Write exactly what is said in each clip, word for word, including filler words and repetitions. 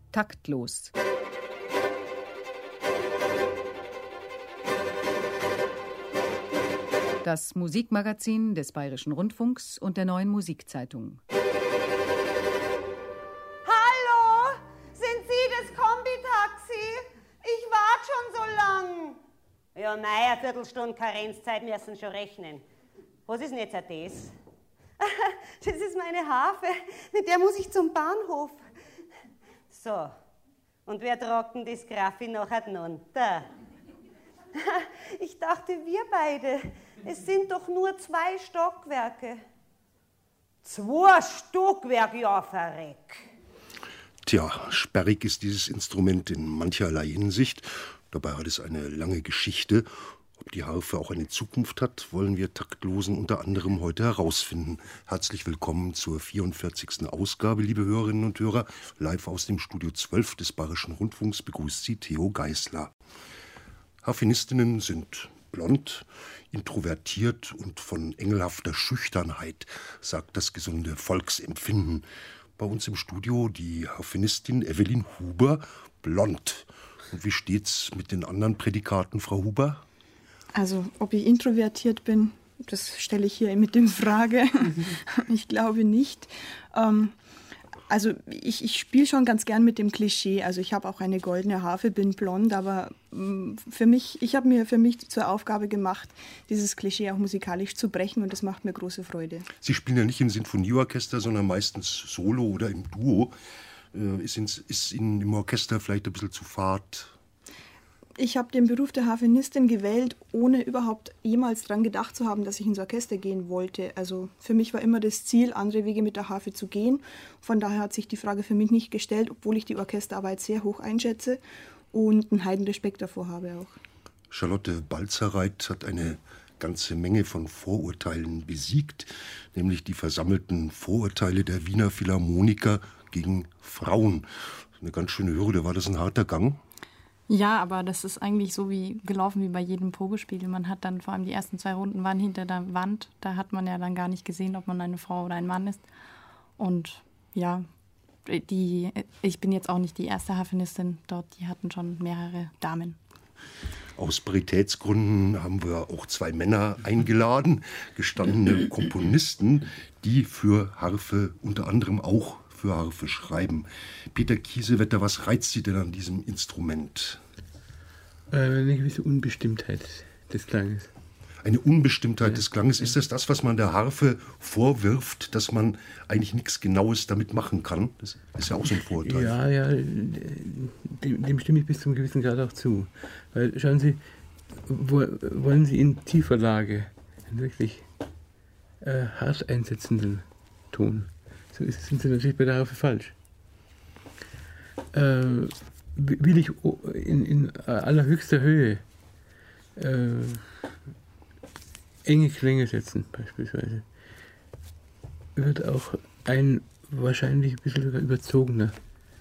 Taktlos. Das Musikmagazin des Bayerischen Rundfunks und der Neuen Musikzeitung. Hallo, sind Sie das Kombitaxi? Ich warte schon so lang. Ja, mei, eine Viertelstunde Karenzzeit müssen schon rechnen. Was ist denn jetzt das? Das ist meine Harfe, mit der muss ich zum Bahnhof. So, und wer tragt denn das Graffi nachher runter? Ich dachte, wir beide. Es sind doch nur zwei Stockwerke. Zwei Stockwerke, ja, verreck. Tja, sperrig ist dieses Instrument in mancherlei Hinsicht. Dabei hat es eine lange Geschichte. Ob die Harfe auch eine Zukunft hat, wollen wir Taktlosen unter anderem heute herausfinden. Herzlich willkommen zur vierundvierzigsten Ausgabe, liebe Hörerinnen und Hörer. Live aus dem Studio zwölf des Bayerischen Rundfunks begrüßt Sie Theo Geisler. Harfenistinnen sind blond, introvertiert und von engelhafter Schüchternheit, sagt das gesunde Volksempfinden. Bei uns im Studio die Harfenistin Evelyn Huber, blond. Und wie steht's mit den anderen Prädikaten, Frau Huber? Also, ob ich introvertiert bin, das stelle ich hier mit in Frage. Ich glaube nicht. Ähm, also, ich, ich spiele schon ganz gern mit dem Klischee. Also, ich habe auch eine goldene Harfe, bin blond, aber ähm, für mich, ich habe mir für mich zur Aufgabe gemacht, dieses Klischee auch musikalisch zu brechen, und das macht mir große Freude. Sie spielen ja nicht im Sinfonieorchester, sondern meistens solo oder im Duo. Äh, ist, ins, ist Ihnen im Orchester vielleicht ein bisschen zu fad? Ich habe den Beruf der Harfenistin gewählt, ohne überhaupt jemals daran gedacht zu haben, dass ich ins Orchester gehen wollte. Also für mich war immer das Ziel, andere Wege mit der Harfe zu gehen. Von daher hat sich die Frage für mich nicht gestellt, obwohl ich die Orchesterarbeit sehr hoch einschätze und einen Heidenrespekt davor habe auch. Charlotte Baltzerreit hat eine ganze Menge von Vorurteilen besiegt, nämlich die versammelten Vorurteile der Wiener Philharmoniker gegen Frauen. Eine ganz schöne Hürde. War das ein harter Gang? Ja, aber das ist eigentlich so wie gelaufen wie bei jedem Probespiel. Man hat dann vor allem die ersten zwei Runden waren hinter der Wand. Da hat man ja dann gar nicht gesehen, ob man eine Frau oder ein Mann ist. Und ja, die, ich bin jetzt auch nicht die erste Harfenistin dort. Die hatten schon mehrere Damen. Aus Paritätsgründen haben wir auch zwei Männer eingeladen, gestandene Komponisten, die für Harfe unter anderem auch für Harfe schreiben. Peter Kiesewetter, was reizt Sie denn an diesem Instrument? Eine gewisse Unbestimmtheit des Klanges. Eine Unbestimmtheit ja. des Klanges. Ist das das, was man der Harfe vorwirft, dass man eigentlich nichts Genaues damit machen kann? Das ist ja auch so ein Vorurteil. Ja, ja, dem, dem stimme ich bis zum gewissen Grad auch zu. Weil, schauen Sie, wo, wollen Sie in tiefer Lage einen wirklich äh, hart einsetzenden Ton, so ist, sind Sie natürlich bei der Harfe falsch. Äh, will ich in, in allerhöchster Höhe äh, enge Klänge setzen, beispielsweise, wird auch ein wahrscheinlich ein bisschen überzogener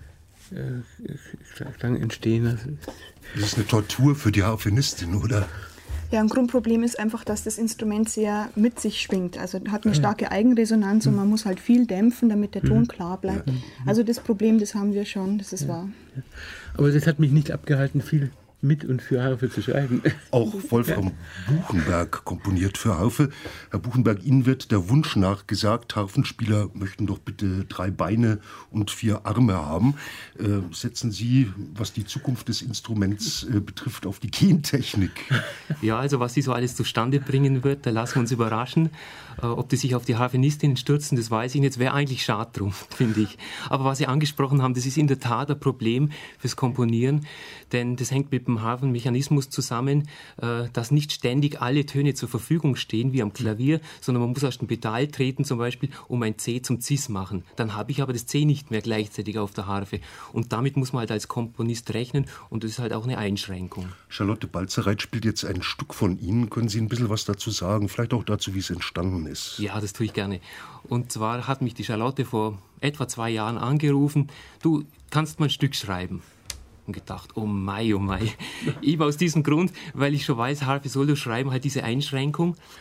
äh, Klang entstehen. Also, das ist eine Tortur für die Harfenistin, oder? Ja, ein Grundproblem ist einfach, dass das Instrument sehr mit sich schwingt. Also hat eine starke Eigenresonanz und man muss halt viel dämpfen, damit der Ton klar bleibt. Also das Problem, das haben wir schon, das ist wahr. Aber das hat mich nicht abgehalten, viel mit und für Harfe zu schreiben. Auch Wolfram Buchenberg komponiert für Harfe. Herr Buchenberg, Ihnen wird der Wunsch nachgesagt, Harfenspieler möchten doch bitte drei Beine und vier Arme haben. Äh, setzen Sie, was die Zukunft des Instruments äh, betrifft, auf die Gentechnik? Ja, also was sie so alles zustande bringen wird, da lassen wir uns überraschen. Äh, ob die sich auf die Harfenistinnen stürzen, das weiß ich nicht. Es wäre eigentlich schade drum, finde ich. Aber was Sie angesprochen haben, das ist in der Tat ein Problem fürs Komponieren, denn das hängt mit dem Harfenmechanismus zusammen, äh, dass nicht ständig alle Töne zur Verfügung stehen, wie am Klavier, sondern man muss erst ein Pedal treten, zum Beispiel, um ein C zum Cis machen. Dann habe ich aber das C nicht mehr gleichzeitig auf der Harfe. Und damit muss man halt als Komponist rechnen und das ist halt auch eine Einschränkung. Charlotte Baltzerreit spielt jetzt ein Stück von Ihnen. Können Sie ein bisschen was dazu sagen? Vielleicht auch dazu, wie es entstanden ist. Ja, das tue ich gerne. Und zwar hat mich die Charlotte vor etwa zwei Jahren angerufen. Du kannst mal ein Stück schreiben. Und gedacht, oh mei, oh mei. Eben aus diesem Grund, weil ich schon weiß, Harfe Solo schreiben halt diese Einschränkung.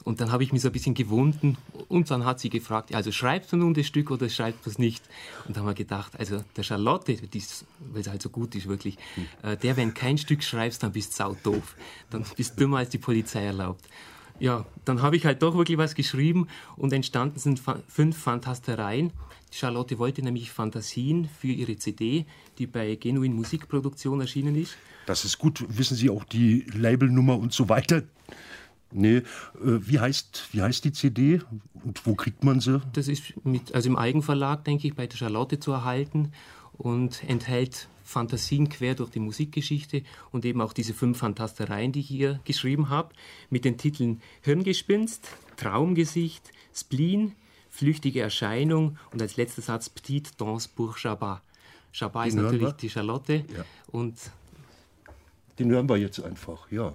Und dann habe ich mich so ein bisschen gewunden und dann hat sie gefragt, also schreibst du nun das Stück oder schreibst du es nicht? Und dann haben wir gedacht, also der Charlotte, weil sie halt so gut ist wirklich, hm. äh, der, wenn kein Stück schreibst, dann bist du saudoof. Dann bist du dümmer, als die Polizei erlaubt. Ja, dann habe ich halt doch wirklich was geschrieben und entstanden sind fa- fünf Fantastereien. Die Charlotte wollte nämlich Fantasien für ihre C D, die bei Genuin Musikproduktion erschienen ist. Das ist gut. Wissen Sie auch die Labelnummer und so weiter? Nee, äh, wie heißt, wie heißt die C D und wo kriegt man sie? Das ist mit, also im Eigenverlag, denke ich, bei der Charlotte zu erhalten und enthält Fantasien quer durch die Musikgeschichte und eben auch diese fünf Fantastereien, die ich hier geschrieben habe, mit den Titeln Hirngespinst, Traumgesicht, Spleen, Flüchtige Erscheinung und als letzter Satz Petite Danse pour Chabat. Chabat ist natürlich die Charlotte. Ja. Und den hören wir jetzt einfach, ja.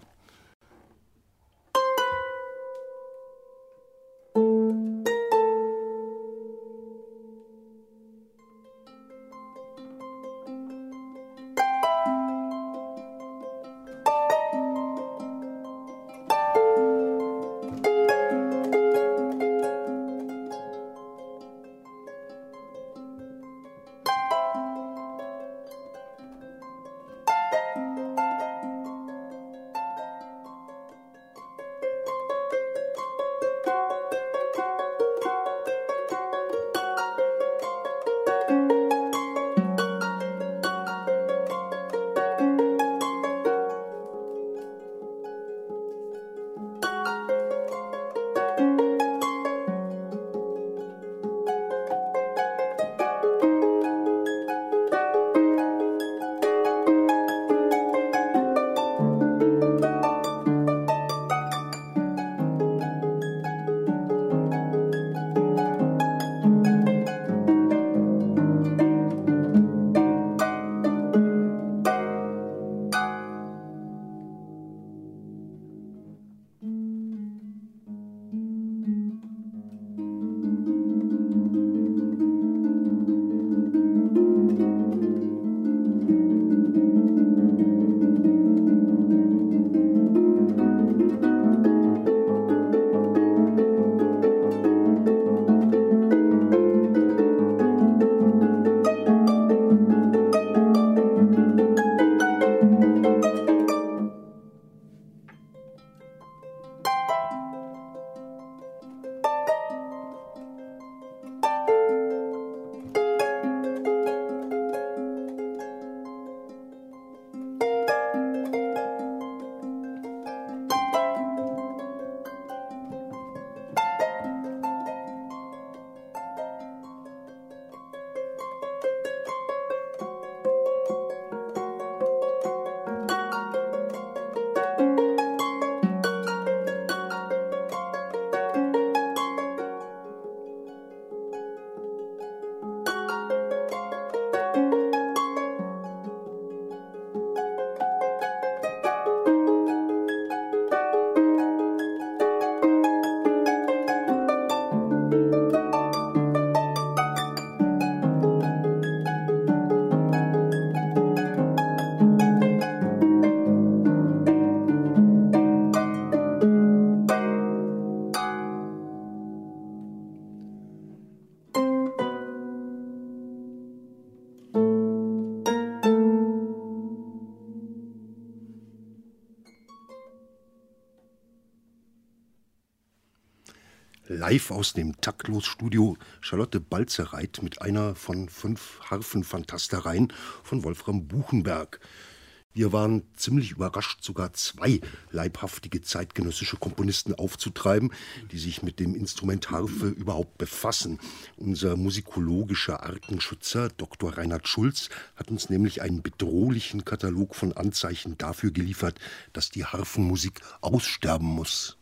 Live aus dem Taktlos-Studio Charlotte Balzereit mit einer von fünf Harfenfantastereien von Wolfram Buchenberg. Wir waren ziemlich überrascht, sogar zwei leibhaftige zeitgenössische Komponisten aufzutreiben, die sich mit dem Instrument Harfe überhaupt befassen. Unser musikologischer Artenschützer Doktor Reinhard Schulz hat uns nämlich einen bedrohlichen Katalog von Anzeichen dafür geliefert, dass die Harfenmusik aussterben muss.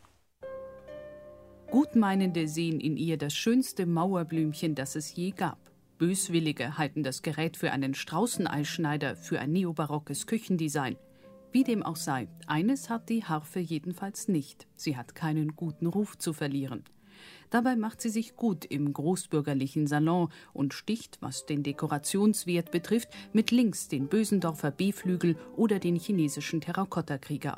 Gutmeinende sehen in ihr das schönste Mauerblümchen, das es je gab. Böswillige halten das Gerät für einen Straußeneischneider, für ein neobarockes Küchendesign. Wie dem auch sei, eines hat die Harfe jedenfalls nicht. Sie hat keinen guten Ruf zu verlieren. Dabei macht sie sich gut im großbürgerlichen Salon und sticht, was den Dekorationswert betrifft, mit links den Bösendorfer B-Flügel oder den chinesischen Terrakottakrieger aus.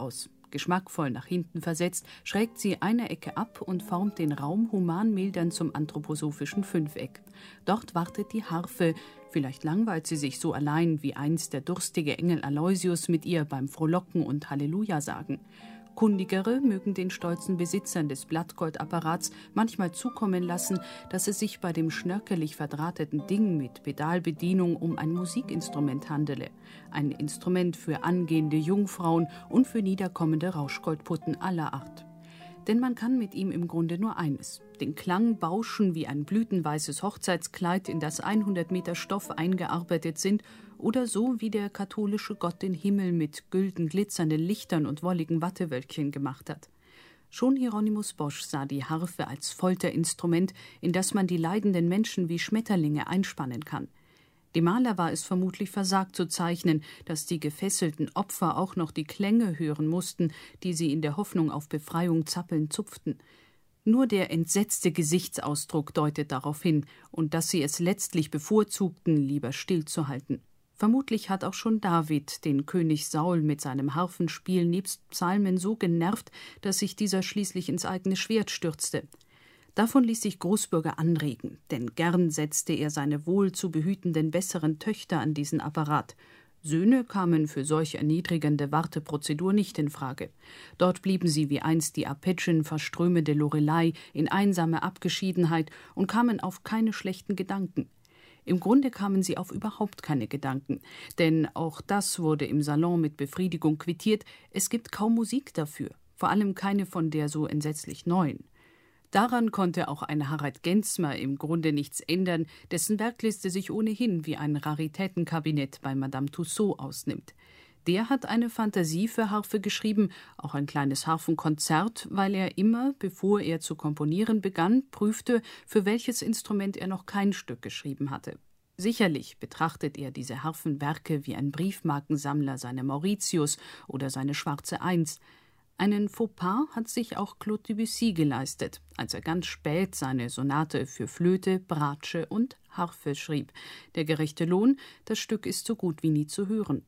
geschmackvoll nach hinten versetzt, schrägt sie eine Ecke ab und formt den Raum human mildernd zum anthroposophischen Fünfeck. Dort wartet die Harfe. Vielleicht langweilt sie sich so allein wie einst der durstige Engel Aloysius mit ihr beim Frohlocken und Halleluja sagen. Kundigere mögen den stolzen Besitzern des Blattgoldapparats manchmal zukommen lassen, dass es sich bei dem schnörkelig verdrahteten Ding mit Pedalbedienung um ein Musikinstrument handele. Ein Instrument für angehende Jungfrauen und für niederkommende Rauschgoldputten aller Art. Denn man kann mit ihm im Grunde nur eines: den Klang bauschen wie ein blütenweißes Hochzeitskleid, in das hundert Meter Stoff eingearbeitet sind, oder so wie der katholische Gott den Himmel mit gülden glitzernden Lichtern und wolligen Wattewölkchen gemacht hat. Schon Hieronymus Bosch sah die Harfe als Folterinstrument, in das man die leidenden Menschen wie Schmetterlinge einspannen kann. Dem Maler war es vermutlich versagt zu zeichnen, dass die gefesselten Opfer auch noch die Klänge hören mussten, die sie in der Hoffnung auf Befreiung zappelnd zupften. Nur der entsetzte Gesichtsausdruck deutet darauf hin, und dass sie es letztlich bevorzugten, lieber stillzuhalten. Vermutlich hat auch schon David den König Saul mit seinem Harfenspiel nebst Psalmen so genervt, dass sich dieser schließlich ins eigene Schwert stürzte. Davon ließ sich Großbürger anregen, denn gern setzte er seine wohl zu behütenden besseren Töchter an diesen Apparat. Söhne kamen für solch erniedrigende Warteprozedur nicht in Frage. Dort blieben sie wie einst die Arpeggien verströmende Lorelei in einsame Abgeschiedenheit und kamen auf keine schlechten Gedanken. Im Grunde kamen sie auf überhaupt keine Gedanken, denn auch das wurde im Salon mit Befriedigung quittiert: es gibt kaum Musik dafür, vor allem keine von der so entsetzlich neuen. Daran konnte auch ein Harald Genzmer im Grunde nichts ändern, dessen Werkliste sich ohnehin wie ein Raritätenkabinett bei Madame Tussaud ausnimmt. Der hat eine Fantasie für Harfe geschrieben, auch ein kleines Harfenkonzert, weil er immer, bevor er zu komponieren begann, prüfte, für welches Instrument er noch kein Stück geschrieben hatte. Sicherlich betrachtet er diese Harfenwerke wie ein Briefmarkensammler seine Mauritius oder seine Schwarze Eins. Einen Fauxpas hat sich auch Claude Debussy geleistet, als er ganz spät seine Sonate für Flöte, Bratsche und Harfe schrieb. Der gerechte Lohn: das Stück ist so gut wie nie zu hören.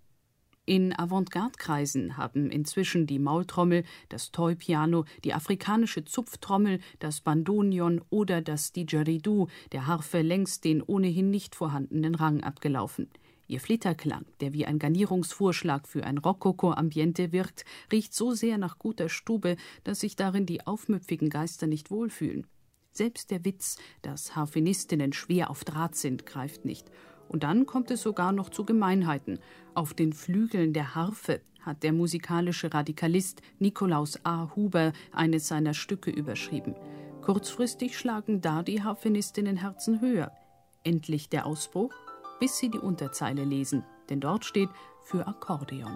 In Avantgarde-Kreisen haben inzwischen die Maultrommel, das Toy-Piano, die afrikanische Zupftrommel, das Bandonion oder das Didgeridoo der Harfe längst den ohnehin nicht vorhandenen Rang abgelaufen. Ihr Flitterklang, der wie ein Garnierungsvorschlag für ein Rokoko-Ambiente wirkt, riecht so sehr nach guter Stube, dass sich darin die aufmüpfigen Geister nicht wohlfühlen. Selbst der Witz, dass Harfenistinnen schwer auf Draht sind, greift nicht. Und dann kommt es sogar noch zu Gemeinheiten. Auf den Flügeln der Harfe hat der musikalische Radikalist Nikolaus A. Huber eines seiner Stücke überschrieben. Kurzfristig schlagen da die Harfenistinnenherzen höher. Endlich der Ausbruch, bis sie die Unterzeile lesen, denn dort steht für Akkordeon.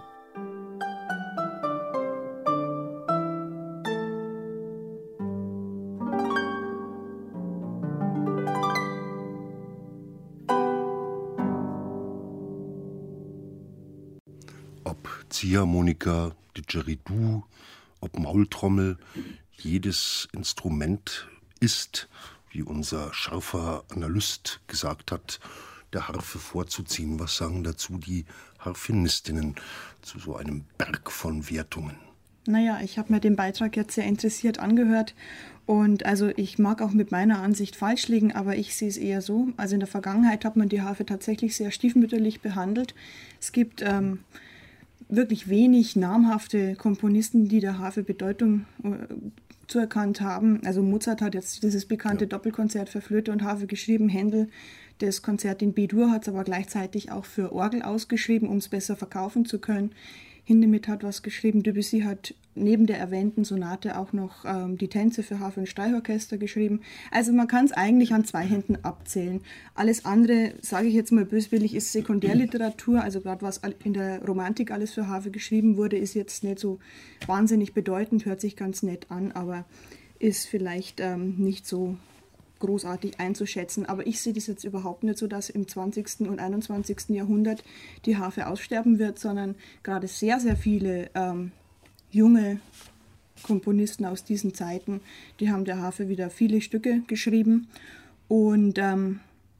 Ziehharmonika, Didgeridoo, ob Maultrommel, jedes Instrument ist, wie unser scharfer Analyst gesagt hat, der Harfe vorzuziehen. Was sagen dazu die Harfenistinnen zu so einem Berg von Wertungen? Naja, ich habe mir den Beitrag jetzt sehr interessiert angehört und also ich mag auch mit meiner Ansicht falsch liegen, aber ich sehe es eher so. Also in der Vergangenheit hat man die Harfe tatsächlich sehr stiefmütterlich behandelt. Es gibt ähm, wirklich wenig namhafte Komponisten, die der Harfe Bedeutung äh, zuerkannt haben. Also Mozart hat jetzt dieses bekannte ja. Doppelkonzert für Flöte und Harfe geschrieben, Händel das Konzert in B-Dur hat es aber gleichzeitig auch für Orgel ausgeschrieben, um es besser verkaufen zu können. Hindemith hat was geschrieben, Debussy hat neben der erwähnten Sonate auch noch ähm, die Tänze für Harfe und Streichorchester geschrieben. Also man kann es eigentlich an zwei Händen abzählen. Alles andere, sage ich jetzt mal böswillig, ist Sekundärliteratur. Also gerade was in der Romantik alles für Harfe geschrieben wurde, ist jetzt nicht so wahnsinnig bedeutend, hört sich ganz nett an, aber ist vielleicht ähm, nicht so großartig einzuschätzen. Aber ich sehe das jetzt überhaupt nicht so, dass im zwanzigsten und einundzwanzigsten Jahrhundert die Harfe aussterben wird, sondern gerade sehr, sehr viele ähm, junge Komponisten aus diesen Zeiten, die haben der Harfe wieder viele Stücke geschrieben. Und ähm,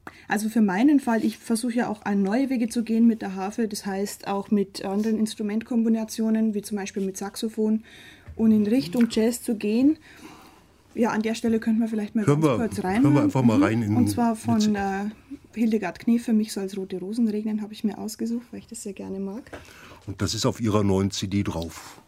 Also für meinen Fall, ich versuche ja auch an neue Wege zu gehen mit der Harfe, das heißt auch mit anderen Instrumentkombinationen, wie zum Beispiel mit Saxophon, und in Richtung Jazz zu gehen. Ja, an der Stelle könnten wir vielleicht mal hören ganz wir, kurz rein. Hören wir einfach mal rein. In, und zwar von äh, Hildegard Knef, Für mich soll's rote Rosen regnen, habe ich mir ausgesucht, weil ich das sehr gerne mag. Und das ist auf ihrer neuen C D drauf.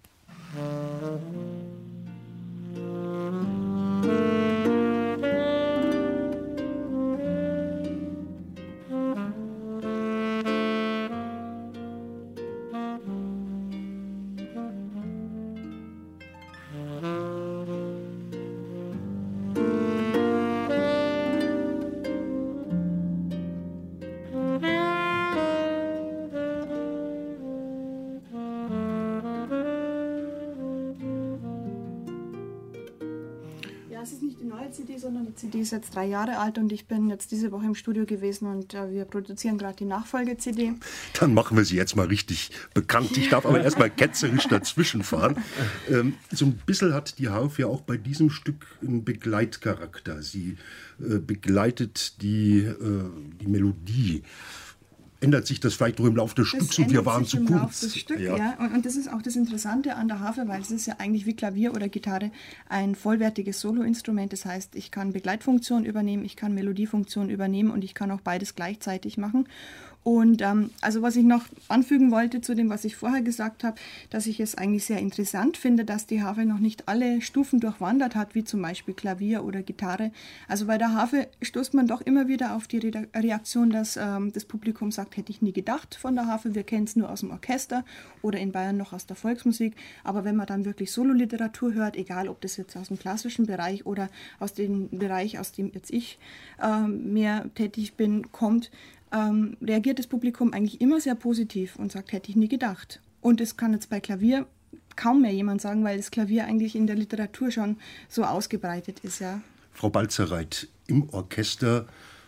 C D, sondern die C D ist jetzt drei Jahre alt und ich bin jetzt diese Woche im Studio gewesen und äh, wir produzieren gerade die Nachfolge-C D. Dann machen wir sie jetzt mal richtig bekannt. Ich darf aber erst mal ketzerisch dazwischen fahren. Ähm, so ein bisschen hat die Harfe ja auch bei diesem Stück einen Begleitcharakter. Sie äh, begleitet die, äh, die Melodie. Ändert sich das vielleicht nur im Laufe des Stücks und wir waren zu kurz. Im Laufe des Stücks, ja. ja. Und, und das ist auch das Interessante an der Harfe, weil es ist ja eigentlich wie Klavier oder Gitarre ein vollwertiges Soloinstrument. Das heißt, ich kann Begleitfunktion übernehmen, ich kann Melodiefunktion übernehmen und ich kann auch beides gleichzeitig machen. Und ähm, also was ich noch anfügen wollte zu dem, was ich vorher gesagt habe, dass ich es eigentlich sehr interessant finde, dass die Harfe noch nicht alle Stufen durchwandert hat, wie zum Beispiel Klavier oder Gitarre. Also bei der Harfe stoßt man doch immer wieder auf die Re- Reaktion, dass ähm, das Publikum sagt, hätte ich nie gedacht von der Harfe, wir kennen es nur aus dem Orchester oder in Bayern noch aus der Volksmusik. Aber wenn man dann wirklich Sololiteratur hört, egal ob das jetzt aus dem klassischen Bereich oder aus dem Bereich, aus dem jetzt ich ähm, mehr tätig bin, kommt, Ähm, reagiert das Publikum eigentlich immer sehr positiv und sagt, hätte ich nie gedacht. Und das kann jetzt bei Klavier kaum mehr jemand sagen, weil das Klavier eigentlich in der Literatur schon so ausgebreitet ist. Ja. Frau Balzereit, im Orchester,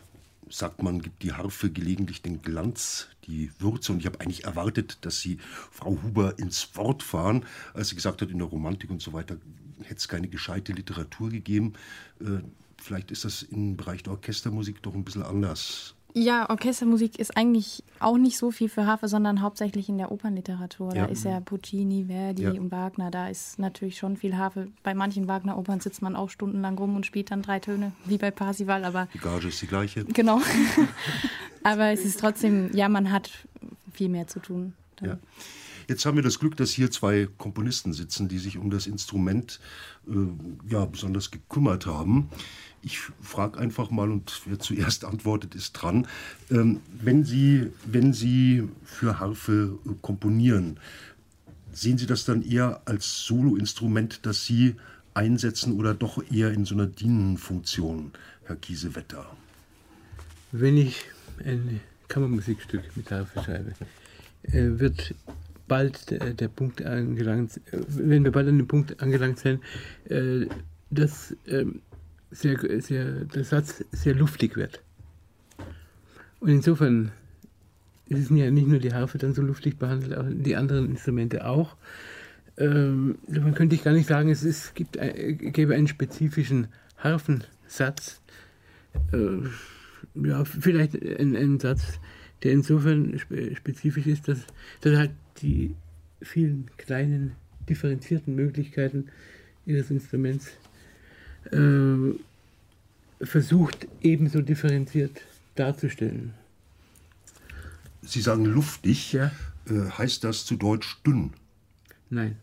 sagt man, gibt die Harfe gelegentlich den Glanz, die Würze. Und ich habe eigentlich erwartet, dass Sie Frau Huber ins Wort fahren, als sie gesagt hat, in der Romantik und so weiter hätte es keine gescheite Literatur gegeben. Äh, vielleicht ist das im Bereich der Orchestermusik doch ein bisschen anders. Ja, Orchestermusik ist eigentlich auch nicht so viel für Harfe, sondern hauptsächlich in der Opernliteratur. Ja. Da ist ja Puccini, Verdi Ja. und Wagner, da ist natürlich schon viel Harfe. Bei manchen Wagner-Opern sitzt man auch stundenlang rum und spielt dann drei Töne, wie bei Parsival, aber... Die Gage ist die gleiche. Genau. Aber es ist trotzdem, ja, man hat viel mehr zu tun. Ja. Jetzt haben wir das Glück, dass hier zwei Komponisten sitzen, die sich um das Instrument äh, ja, besonders gekümmert haben. Ich frage einfach mal, und wer zuerst antwortet, ist dran. Ähm, wenn Sie, wenn Sie für Harfe äh, komponieren, sehen Sie das dann eher als Soloinstrument, das Sie einsetzen oder doch eher in so einer dienenden Funktion, Herr Kiesewetter? Wenn ich ein Kammermusikstück mit Harfe schreibe, äh, wird bald der, der Punkt angelangt, äh, wenn wir bald an dem Punkt angelangt sind, äh, dass äh, sehr, sehr, der Satz sehr luftig wird. Und insofern ist es ja nicht nur die Harfe dann so luftig behandelt, auch die anderen Instrumente auch. Ähm, man könnte ich gar nicht sagen, es ist, gibt, äh, gäbe einen spezifischen Harfensatz. Äh, ja, vielleicht ein, ein Satz, der insofern spe- spezifisch ist, dass, dass halt die vielen kleinen, differenzierten Möglichkeiten ihres Instruments äh, versucht, ebenso differenziert darzustellen. Sie sagen luftig, Ja. äh, heißt das zu Deutsch dünn? Nein.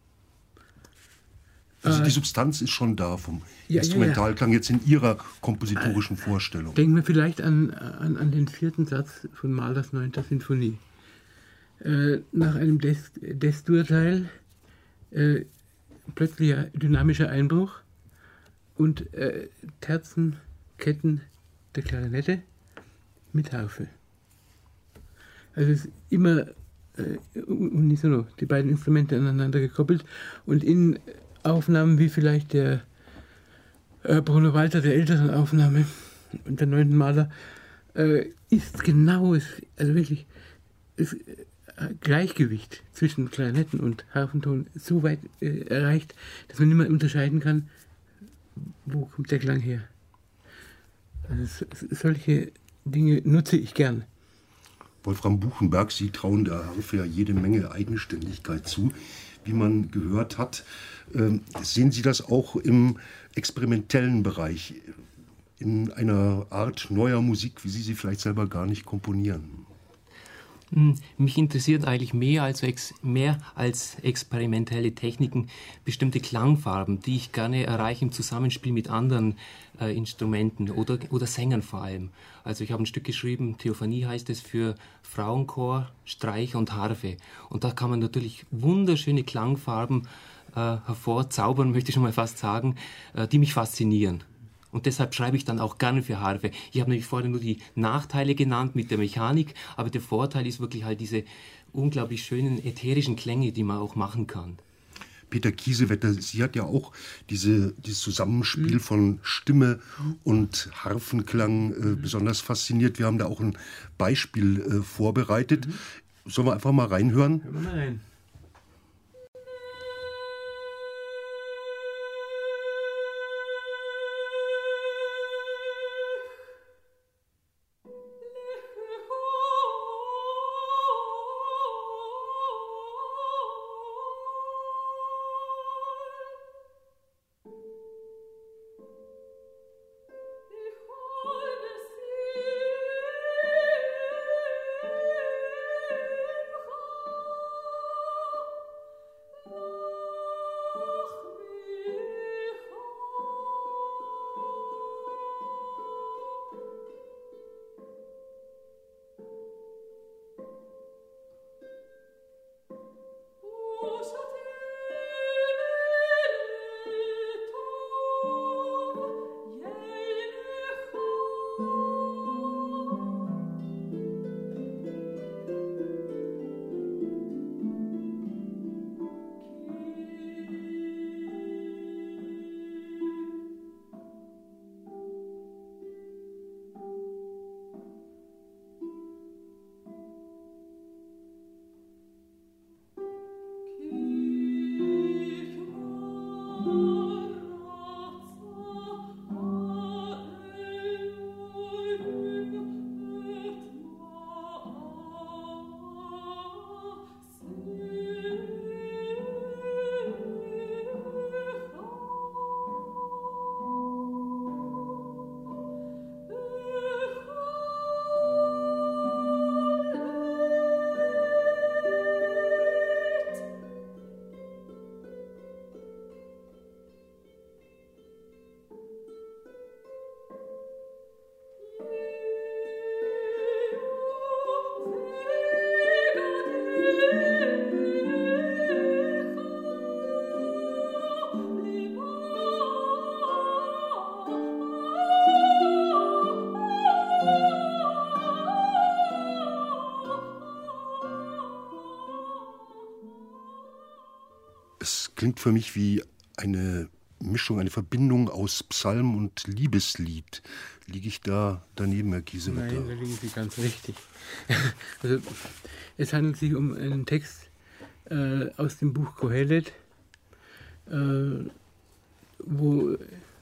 Also Äh, die Substanz ist schon da vom ja, Instrumentalklang jetzt in Ihrer kompositorischen Vorstellung. Denken wir vielleicht an, an, an den vierten Satz von Mahlers neunter Sinfonie. Äh, nach einem Des- Des-Dur-Teil äh, plötzlicher dynamischer Einbruch und äh, Terzen, Ketten der Klarinette mit Harfe. Also es ist immer äh, unisono, die beiden Instrumente aneinander gekoppelt und in Aufnahmen wie vielleicht der äh, Bruno Walter, der älteren Aufnahme und der neunten Maler, äh, ist genau, es, also wirklich, das äh, Gleichgewicht zwischen Klarinetten und Harfenton so weit äh, erreicht, dass man nicht mehr unterscheiden kann, wo kommt der Klang her. Also solche Dinge nutze ich gern. Wolfram Buchenberg, Sie trauen der Harfe ja jede Menge Eigenständigkeit zu, wie man gehört hat. Ähm, sehen Sie das auch im experimentellen Bereich, in einer Art neuer Musik, wie Sie sie vielleicht selber gar nicht komponieren? Mich interessiert eigentlich mehr als, ex, mehr als experimentelle Techniken bestimmte Klangfarben, die ich gerne erreiche im Zusammenspiel mit anderen äh, Instrumenten oder, oder Sängern vor allem. Also ich habe ein Stück geschrieben, Theophanie heißt es, für Frauenchor, Streicher und Harfe. Und da kann man natürlich wunderschöne Klangfarben äh, hervorzaubern, möchte ich schon mal fast sagen, äh, die mich faszinieren. Und deshalb schreibe ich dann auch gerne für Harfe. Ich habe nämlich vorhin nur die Nachteile genannt mit der Mechanik, aber der Vorteil ist wirklich halt diese unglaublich schönen ätherischen Klänge, die man auch machen kann. Peter Kiesewetter, Sie hat ja auch diese, dieses Zusammenspiel mhm. von Stimme und Harfenklang äh, besonders fasziniert. Wir haben da auch ein Beispiel äh, vorbereitet. Mhm. Sollen wir einfach mal reinhören? Hören wir mal rein. Klingt für mich wie eine Mischung, eine Verbindung aus Psalm und Liebeslied. Liege ich da daneben, Herr Kiesewetter? Nein, da liegen Sie ganz richtig. Also, es handelt sich um einen Text äh, aus dem Buch Kohelet, äh, wo...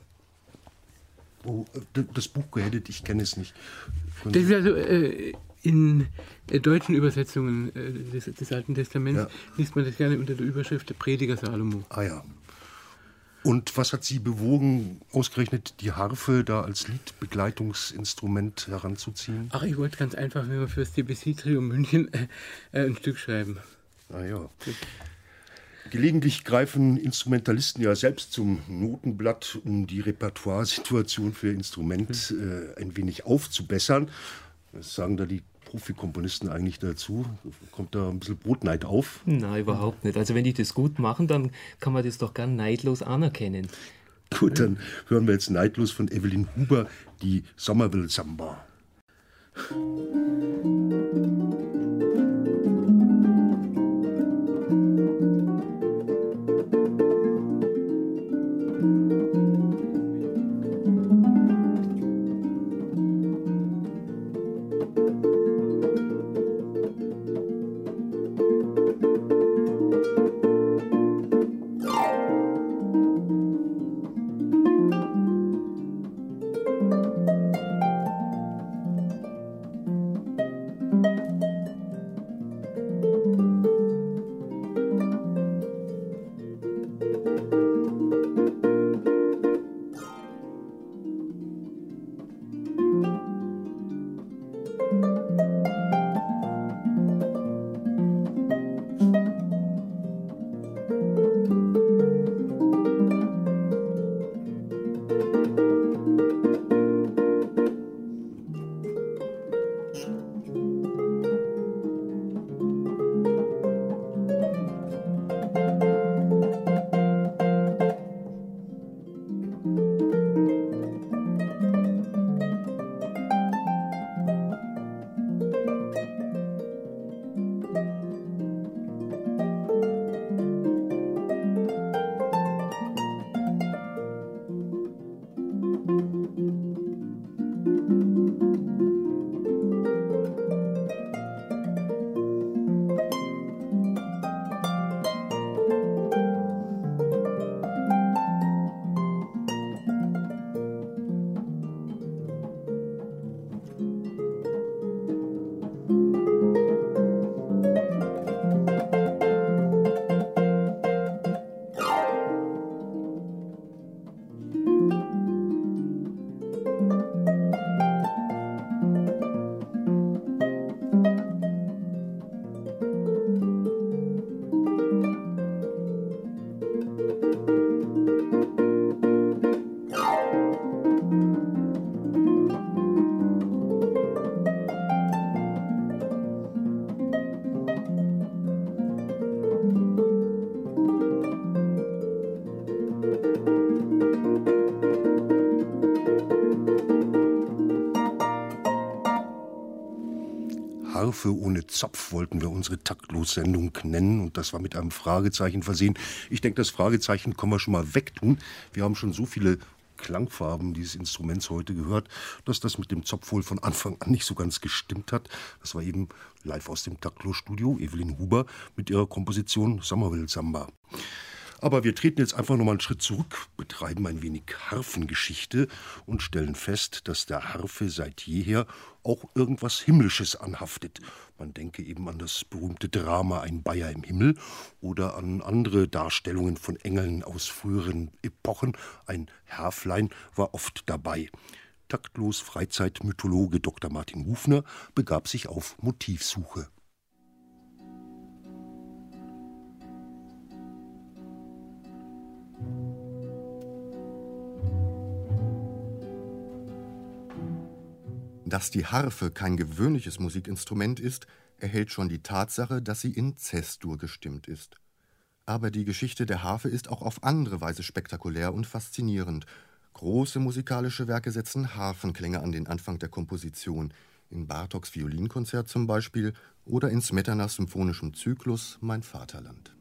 Oh, das Buch Kohelet, ich kenne es nicht. Das ist also äh, in äh, deutschen Übersetzungen äh, des, des Alten Testaments, ja. Liest man das gerne unter der Überschrift der Prediger Salomo. Ah ja. Und was hat Sie bewogen, ausgerechnet die Harfe da als Liedbegleitungsinstrument heranzuziehen? Ach, ich wollte ganz einfach, wenn wir für das D B C-Trio München äh, äh, ein Stück schreiben. Ah ja. Gelegentlich greifen Instrumentalisten ja selbst zum Notenblatt, um die Repertoiresituation für Instrument äh, ein wenig aufzubessern. Was sagen da die Profikomponisten eigentlich dazu? Kommt da ein bisschen Brotneid auf? Nein, überhaupt nicht. Also wenn die das gut machen, dann kann man das doch gern neidlos anerkennen. Gut, dann hören wir jetzt neidlos von Evelyn Huber die Somerville Samba. Harfe ohne Zopf wollten wir unsere Taktlos-Sendung nennen, und das war mit einem Fragezeichen versehen. Ich denke, das Fragezeichen können wir schon mal wegtun. Wir haben schon so viele Klangfarben dieses Instruments heute gehört, dass das mit dem Zopf wohl von Anfang an nicht so ganz gestimmt hat. Das war eben live aus dem Taktlos-Studio Evelyn Huber mit ihrer Komposition Somerville Samba. Aber wir treten jetzt einfach nochmal einen Schritt zurück, betreiben ein wenig Harfengeschichte und stellen fest, dass der Harfe seit jeher auch irgendwas Himmlisches anhaftet. Man denke eben an das berühmte Drama Ein Bayer im Himmel oder an andere Darstellungen von Engeln aus früheren Epochen. Ein Härflein war oft dabei. Taktlos Freizeitmythologe Doktor Martin Hufner begab sich auf Motivsuche. Dass die Harfe kein gewöhnliches Musikinstrument ist, erhält schon die Tatsache, dass sie in C-Dur gestimmt ist. Aber die Geschichte der Harfe ist auch auf andere Weise spektakulär und faszinierend. Große musikalische Werke setzen Harfenklänge an den Anfang der Komposition, in Bartoks Violinkonzert zum Beispiel oder in Smetanas symphonischem Zyklus Mein Vaterland.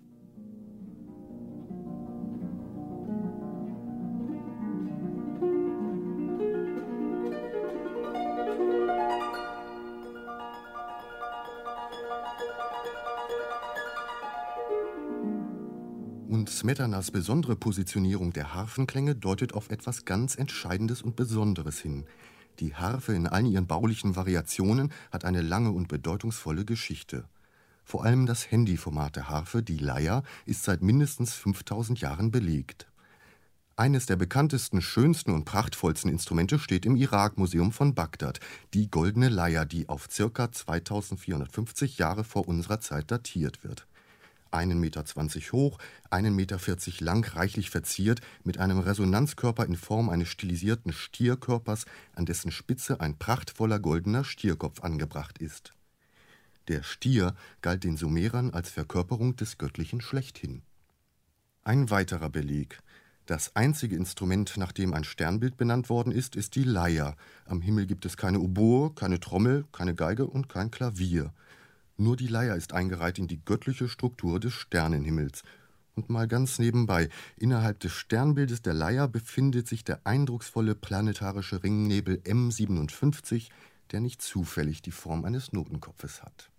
Und Smetanas besondere Positionierung der Harfenklänge deutet auf etwas ganz Entscheidendes und Besonderes hin. Die Harfe in allen ihren baulichen Variationen hat eine lange und bedeutungsvolle Geschichte. Vor allem das Handyformat der Harfe, die Leier, ist seit mindestens fünftausend Jahren belegt. Eines der bekanntesten, schönsten und prachtvollsten Instrumente steht im Irak-Museum von Bagdad, die goldene Leier, die auf ca. zweitausendvierhundertfünfzig Jahre vor unserer Zeit datiert wird. einen Meter zwanzig hoch, einen Meter vierzig lang, reichlich verziert, mit einem Resonanzkörper in Form eines stilisierten Stierkörpers, an dessen Spitze ein prachtvoller goldener Stierkopf angebracht ist. Der Stier galt den Sumerern als Verkörperung des Göttlichen schlechthin. Ein weiterer Beleg. Das einzige Instrument, nach dem ein Sternbild benannt worden ist, ist die Leier. Am Himmel gibt es keine Oboe, keine Trommel, keine Geige und kein Klavier. Nur die Leier ist eingereiht in die göttliche Struktur des Sternenhimmels. Und mal ganz nebenbei, innerhalb des Sternbildes der Leier befindet sich der eindrucksvolle planetarische Ringnebel M siebenundfünfzig, der nicht zufällig die Form eines Notenkopfes hat.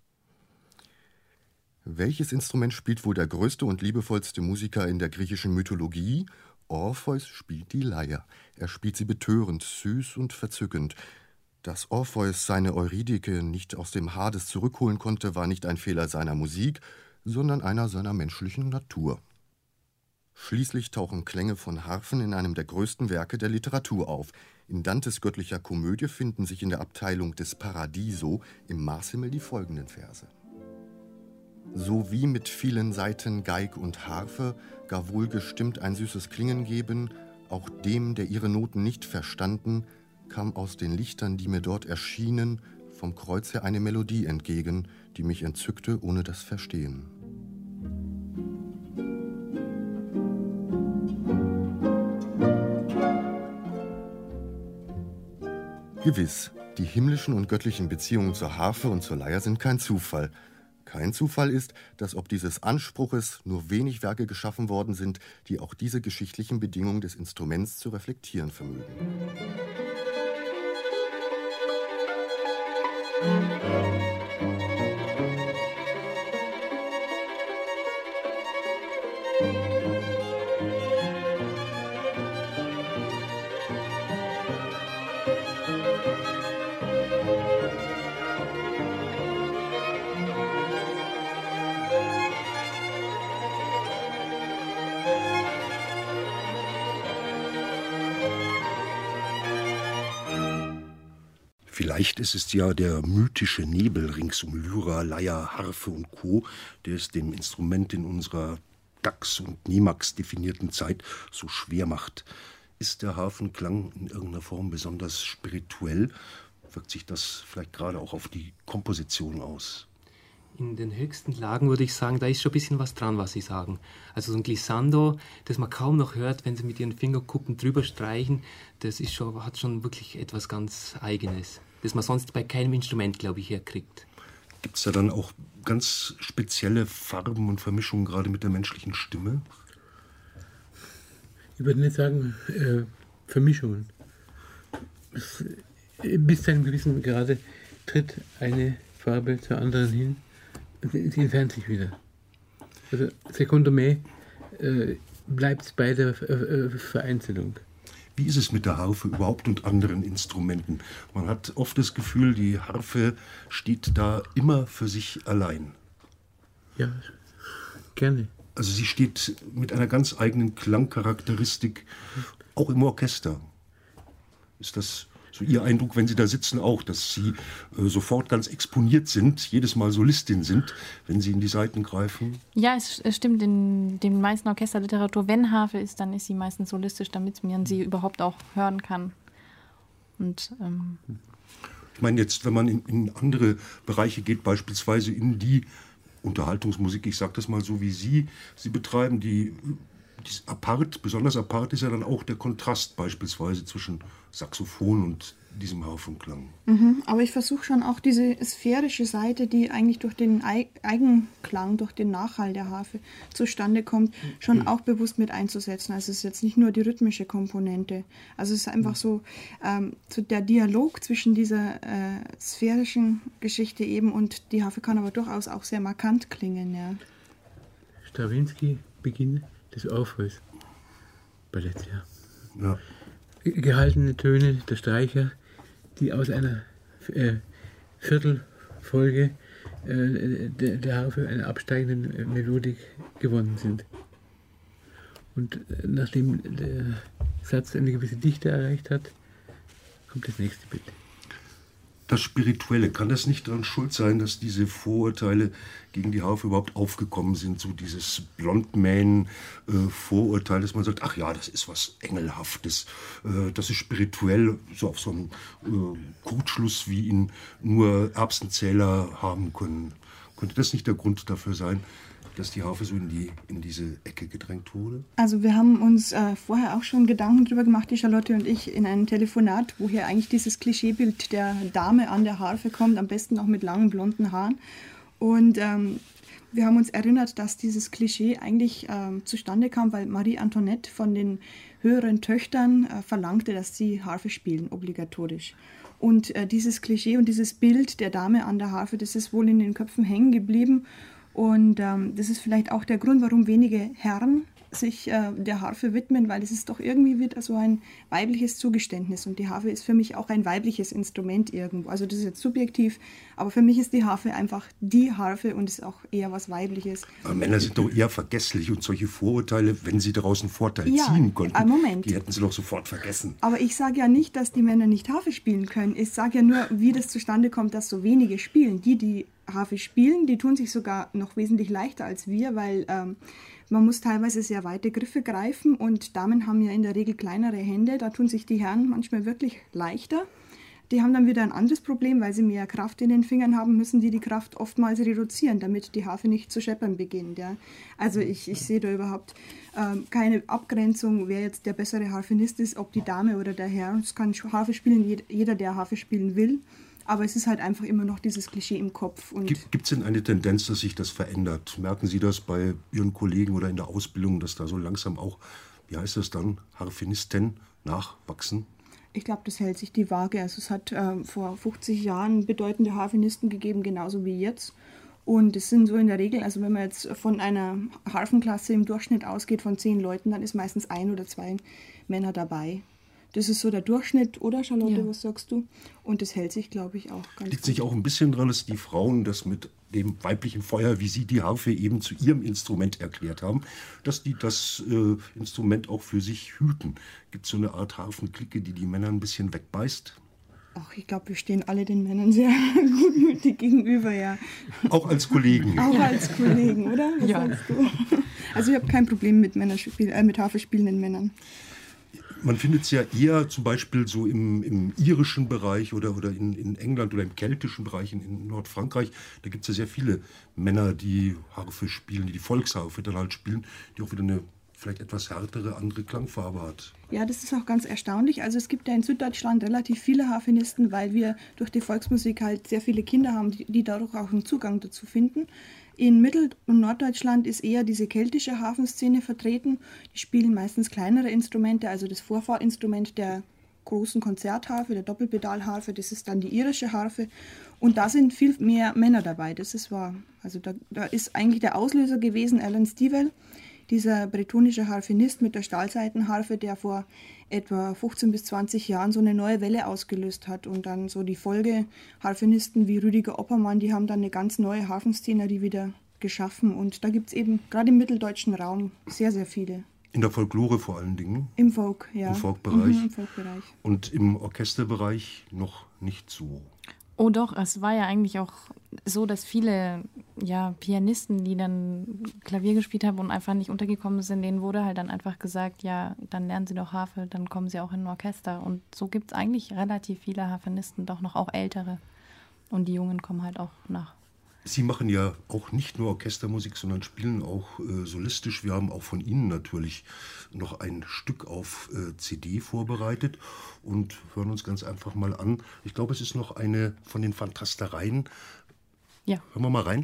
Welches Instrument spielt wohl der größte und liebevollste Musiker in der griechischen Mythologie? Orpheus spielt die Leier. Er spielt sie betörend, süß und verzückend. Dass Orpheus seine Eurydike nicht aus dem Hades zurückholen konnte, war nicht ein Fehler seiner Musik, sondern einer seiner menschlichen Natur. Schließlich tauchen Klänge von Harfen in einem der größten Werke der Literatur auf. In Dantes göttlicher Komödie finden sich in der Abteilung des Paradiso im Marshimmel die folgenden Verse. So wie mit vielen Saiten Geig und Harfe gar wohl gestimmt ein süßes Klingen geben, auch dem, der ihre Noten nicht verstanden, kam aus den Lichtern, die mir dort erschienen, vom Kreuz her eine Melodie entgegen, die mich entzückte ohne das Verstehen. Gewiss, die himmlischen und göttlichen Beziehungen zur Harfe und zur Leier sind kein Zufall. Kein Zufall ist, dass ob dieses Anspruches nur wenig Werke geschaffen worden sind, die auch diese geschichtlichen Bedingungen des Instruments zu reflektieren vermögen. Vielleicht ist es ja der mythische Nebel rings um Lyra, Leier, Harfe und Co., der es dem Instrument in unserer Dax- und Nimax definierten Zeit so schwer macht. Ist der Harfenklang in irgendeiner Form besonders spirituell? Wirkt sich das vielleicht gerade auch auf die Komposition aus? In den höchsten Lagen würde ich sagen, da ist schon ein bisschen was dran, was Sie sagen. Also so ein Glissando, das man kaum noch hört, wenn Sie mit Ihren Fingerkuppen drüber streichen, das ist schon, hat schon wirklich etwas ganz Eigenes, das man sonst bei keinem Instrument, glaube ich, herkriegt. Gibt es da dann auch ganz spezielle Farben und Vermischungen, gerade mit der menschlichen Stimme? Ich würde nicht sagen äh, Vermischungen. Es, bis zu einem gewissen Grade tritt eine Farbe zur anderen hin und sie entfernt sich wieder. Also Secondo me äh, bleibt es bei der äh, Vereinzelung. Wie ist es mit der Harfe überhaupt und anderen Instrumenten? Man hat oft das Gefühl, die Harfe steht da immer für sich allein. Ja, gerne. Also sie steht mit einer ganz eigenen Klangcharakteristik, auch im Orchester. Ist das so Ihr Eindruck, wenn Sie da sitzen, auch, dass Sie äh, sofort ganz exponiert sind, jedes Mal Solistin sind, wenn Sie in die Saiten greifen? Ja, es, es stimmt in den meisten Orchesterliteratur. Wenn Harfe ist, dann ist sie meistens solistisch, damit man sie überhaupt auch hören kann. Und, ähm ich meine jetzt, wenn man in, in andere Bereiche geht, beispielsweise in die Unterhaltungsmusik, ich sage das mal so, wie Sie sie betreiben, die, die apart, besonders apart ist ja dann auch der Kontrast beispielsweise zwischen Saxophon und diesem Harfenklang. Mhm, aber ich versuche schon auch diese sphärische Seite, die eigentlich durch den Ei- Eigenklang, durch den Nachhall der Harfe zustande kommt, schon auch bewusst mit einzusetzen. Also es ist jetzt nicht nur die rhythmische Komponente. Also es ist einfach so, ähm, so der Dialog zwischen dieser äh, sphärischen Geschichte eben und die Harfe kann aber durchaus auch sehr markant klingen. Ja. Strawinsky, Beginn des Orpheus Balletts, ja. Ja. Gehaltene Töne der Streicher, die aus einer äh, Viertelfolge äh, der, der Harfe, einer absteigenden äh, Melodik gewonnen sind. Und äh, nachdem der Satz eine gewisse Dichte erreicht hat, kommt das nächste Bild. Das Spirituelle, kann das nicht daran schuld sein, dass diese Vorurteile gegen die Harfe überhaupt aufgekommen sind? So dieses Blondman-Vorurteil, dass man sagt, ach ja, das ist was Engelhaftes, äh, das ist spirituell, so auf so einen äh, Kurzschluss, wie ihn nur Erbsenzähler haben können. Könnte das nicht der Grund dafür sein, dass die Harfe so in, die, in diese Ecke gedrängt wurde? Also wir haben uns äh, vorher auch schon Gedanken darüber gemacht, die Charlotte und ich, in einem Telefonat, woher eigentlich dieses Klischeebild der Dame an der Harfe kommt, am besten auch mit langen blonden Haaren. Und ähm, wir haben uns erinnert, dass dieses Klischee eigentlich ähm, zustande kam, weil Marie Antoinette von den höheren Töchtern äh, verlangte, dass sie Harfe spielen, obligatorisch. Und äh, dieses Klischee und dieses Bild der Dame an der Harfe, das ist wohl in den Köpfen hängen geblieben. Und ähm, das ist vielleicht auch der Grund, warum wenige Herren sich äh, der Harfe widmen, weil es ist doch irgendwie wieder so ein weibliches Zugeständnis. Und die Harfe ist für mich auch ein weibliches Instrument irgendwo. Also das ist jetzt subjektiv, aber für mich ist die Harfe einfach die Harfe und ist auch eher was Weibliches. Aber Männer sind doch eher vergesslich und solche Vorurteile, wenn sie daraus einen Vorteil ja, ziehen konnten, Moment. die hätten sie doch sofort vergessen. Aber ich sage ja nicht, dass die Männer nicht Harfe spielen können. Ich sage ja nur, wie das zustande kommt, dass so wenige spielen. Die, die Harfe spielen, die tun sich sogar noch wesentlich leichter als wir, weil ähm, man muss teilweise sehr weite Griffe greifen und Damen haben ja in der Regel kleinere Hände, da tun sich die Herren manchmal wirklich leichter. Die haben dann wieder ein anderes Problem, weil sie mehr Kraft in den Fingern haben, müssen die die Kraft oftmals reduzieren, damit die Harfe nicht zu scheppern beginnt. Ja. Also ich, ich sehe da überhaupt ähm, keine Abgrenzung, wer jetzt der bessere Harfenist ist, ob die Dame oder der Herr. Es kann Harfe spielen, jeder, der Harfe spielen will. Aber es ist halt einfach immer noch dieses Klischee im Kopf. Gibt es denn eine Tendenz, dass sich das verändert? Merken Sie das bei Ihren Kollegen oder in der Ausbildung, dass da so langsam auch, wie heißt das dann, Harfenisten nachwachsen? Ich glaube, das hält sich die Waage. Also es hat äh, vor fünfzig Jahren bedeutende Harfenisten gegeben, genauso wie jetzt. Und es sind so in der Regel, also wenn man jetzt von einer Harfenklasse im Durchschnitt ausgeht von zehn Leuten, dann ist meistens ein oder zwei Männer dabei. Das ist so der Durchschnitt, oder Charlotte, ja. Was sagst du? Und das hält sich, glaube ich, auch ganz Liegt sich auch ein bisschen daran, dass die Frauen das mit dem weiblichen Feuer, wie sie die Harfe eben zu ihrem Instrument erklärt haben, dass die das äh, Instrument auch für sich hüten. Gibt es so eine Art Harfenklicke, die die Männer ein bisschen wegbeißt? Ach, ich glaube, wir stehen alle den Männern sehr gutmütig gegenüber, ja. Auch als Kollegen. Auch als Kollegen, oder? Was ja. sagst du? Also ich habe kein Problem mit, Männerspiel, äh, mit Harfe spielenden Männern. Man findet es ja eher zum Beispiel so im, im irischen Bereich oder, oder in, in England oder im keltischen Bereich in, in Nordfrankreich. Da gibt es ja sehr viele Männer, die Harfe spielen, die die Volksharfe dann halt spielen, die auch wieder eine vielleicht etwas härtere, andere Klangfarbe hat. Ja, das ist auch ganz erstaunlich. Also es gibt ja in Süddeutschland relativ viele Harfenisten, weil wir durch die Volksmusik halt sehr viele Kinder haben, die, die dadurch auch einen Zugang dazu finden. In Mittel- und Norddeutschland ist eher diese keltische Harfenszene vertreten. Die spielen meistens kleinere Instrumente, also das Vorfahrinstrument der großen Konzertharfe, der Doppelpedalharfe, das ist dann die irische Harfe. Und da sind viel mehr Männer dabei, das ist wahr. Also da, da ist eigentlich der Auslöser gewesen Alan Stivell, dieser bretonische Harfenist mit der Stahlsaitenharfe, der vor etwa fünfzehn bis zwanzig Jahren so eine neue Welle ausgelöst hat. Und dann so die Folgeharfenisten wie Rüdiger Oppermann, die haben dann eine ganz neue Harfenszenerie wieder geschaffen. Und da gibt es eben gerade im mitteldeutschen Raum sehr, sehr viele. In der Folklore vor allen Dingen? Im Folk, ja. Im Folkbereich. Mhm, im Folkbereich. Und im Orchesterbereich noch nicht so. Oh doch, es war ja eigentlich auch so, dass viele ja, Pianisten, die dann Klavier gespielt haben und einfach nicht untergekommen sind, denen wurde halt dann einfach gesagt, ja, dann lernen sie doch Harfe, dann kommen sie auch in ein Orchester. Und so gibt es eigentlich relativ viele Harfenisten, doch noch auch ältere. Und die Jungen kommen halt auch nach. Sie machen ja auch nicht nur Orchestermusik, sondern spielen auch äh, solistisch. Wir haben auch von Ihnen natürlich noch ein Stück auf äh, C D vorbereitet und hören uns ganz einfach mal an. Ich glaube, es ist noch eine von den Fantastereien. Ja. Hören wir mal rein.